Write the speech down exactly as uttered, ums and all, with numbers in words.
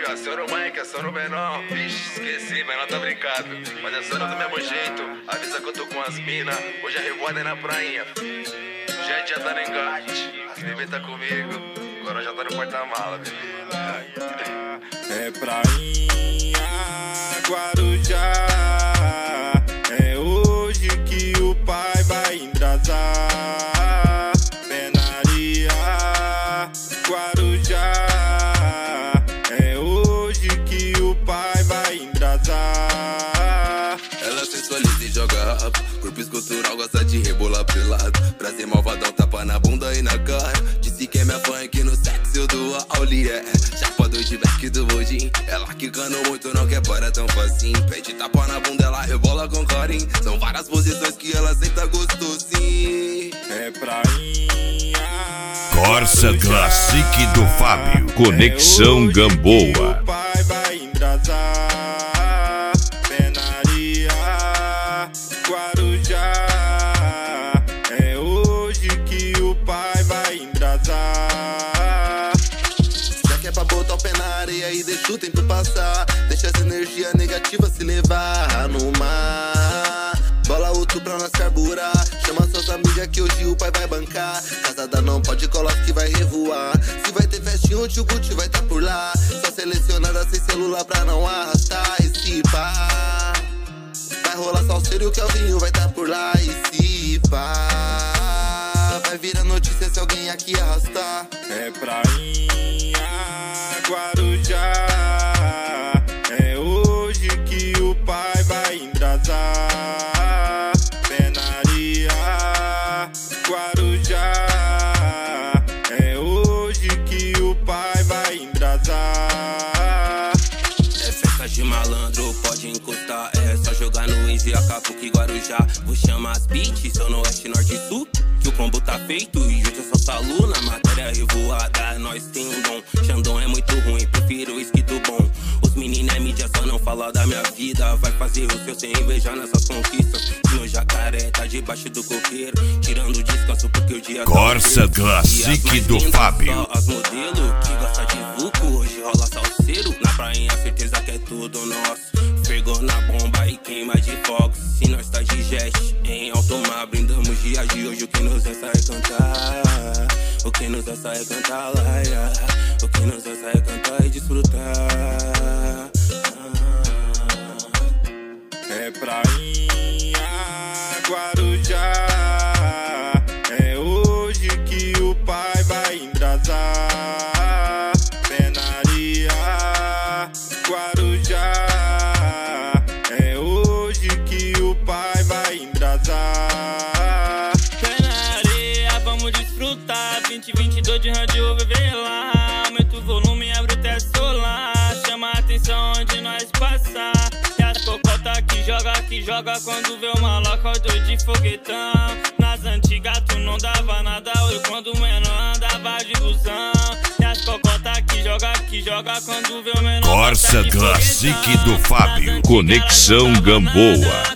a senhora mãe, que a senhora não vem não. Vixe, esqueci, mas não tá brincado. Mas a senhora do mesmo jeito, avisa que eu tô com as minas. Hoje a revoada é na prainha. Gente já tá no engate, bebê tá comigo. Agora já tá no porta-mala, bebê. É prainha, Guarujá. É hoje que o pai vai embrasar. Penaria, Guarujá. É hoje que o pai vai embrasar. Ela sensualiza e joga rápido. Corpo escultural gosta de rebolar pelado. Pra ser malvadão, tapa na bunda e na cara. Disse que é minha fã que no sexo eu dou a Auli, é. Chapa do T-Back do Bodin. Ela quicando muito, não quer para tão facinho. Pede tapa na bunda, ela rebola com carinho. São várias posições que ela senta gostosinho. É prainha, Corsa Classic do Fábio. Conexão Gamboa. o pai vai embrasar. Penaria, Guarujá. É hoje que o pai vai embrasar. Já que é pra botar o pé na areia e deixa o tempo passar. Deixa essa energia negativa se levar no mar. Bola outro pra nós carburar. Chama suas amigas que hoje o pai vai bancar. Casada não pode colar que vai revoar. Se vai ter festinha, o tio Gucci vai tá por lá. Só selecionada sem celular pra não arrastar esse pá. Vai rolar salseiro e o Kelvinho vai tá por lá. E se pá, vai virar notícia se alguém aqui arrastar. É prainha, Guarujá. É hoje que o pai vai embrasar. Penaria, Guarujá. É hoje que o pai vai embrasar. É festa de malandro, pode encostar. É só jogar no Easy, Acapulco e Guarujá. Vou chamar as beats, são no oeste, norte e sul. Que o combo tá feito e junto eu só salu. Na matéria revoada, nós tem um dom. Xandão é muito ruim, prefiro whisky do bom. Os meninos é mídia, só não fala da minha vida. Vai fazer o seu sem invejar nessas conquistas. No jacaré, tá debaixo do coqueiro. Tirando descanso porque o dia Corsa Classic do Fábio. Só as modelo que gosta de vulco. Hoje rola salseiro. Na prainha, certeza que é tudo nosso. Fergou na bomba e queima de fogos. Se nós tá de jet, em alto mar, brindamos dia de hoje. O que nos resta é cantar. O que nos resta é cantar lá, yeah. O que nos resta é cantar e desfrutar. É prainha, Guarujá. É hoje que o pai vai embrasar. Penaria, Guarujá. É hoje que o pai vai embrasar. Penaria, vamos desfrutar. vinte e vinte e dois de rádio, viver lá. Aumenta o volume, abre o teto solar. Chama a atenção onde nós passar. E as cocotas que joga, que joga quando vê uma loca doido de foguetão. Nas antigas tu não dava nada, hoje quando o menor andava de busão. E as cocotas que joga, que joga quando vê o menor. Corsa Classic do Fábio. Conexão Gamboa.